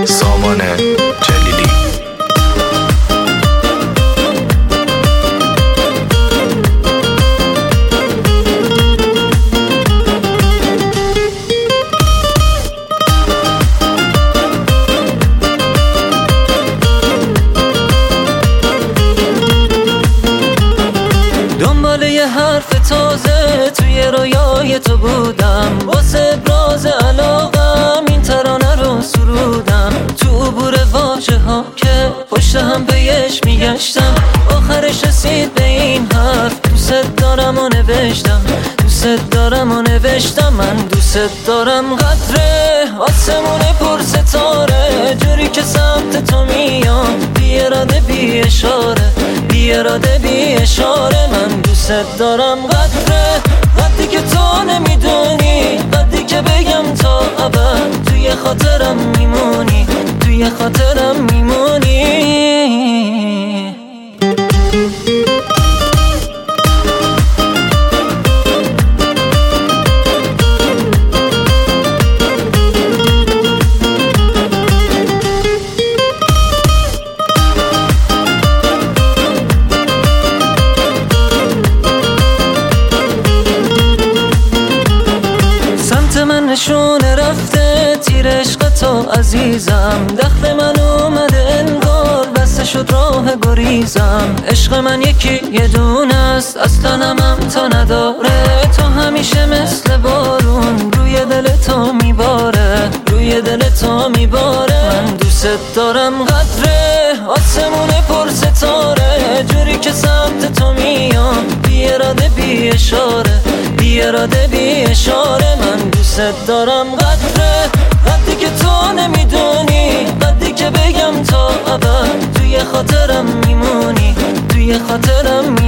سامان جلیلی. دنبال یه حرف تازه توی رویای تو بودم، واسه ابراز علاقم این ترانه رو سرودم. تو عبور واژه ها که پشت هم پیش میگشتم، آخرش رسید به این حرف دوست دارم و نوشتم. دوست دارم و نوشتم، من دوست دارم. قدره آسمون پر ستاره، جوری که سمت تو میام، بی اراده بی اشاره، بی اراده بی اشاره. من دوست دارم. قدری که تو نمیدونی، قدری که بگم تا ابد توی خاطرم میمونی، توی خاطرم میمونی. من نشونه رفته تیر عشق تو عزیزم، دخل من اومده انگار بسته شد راه گریزم. عشق من یکی یه دونه است، اصلا هم تا نداره. تو همیشه مثل بارون روی دل تو میباره، روی دل تو میباره. من دوست دارم. قدره آسمون پر ستاره، جوری که سمت تو میام، بی اراده بی اشاره، بی اراده بی اشاره. من دوست دارم. قدری که تو نمیدونی، قدری که بگم تا ابد توی خاطرم میمونی، توی خاطرم میمونی.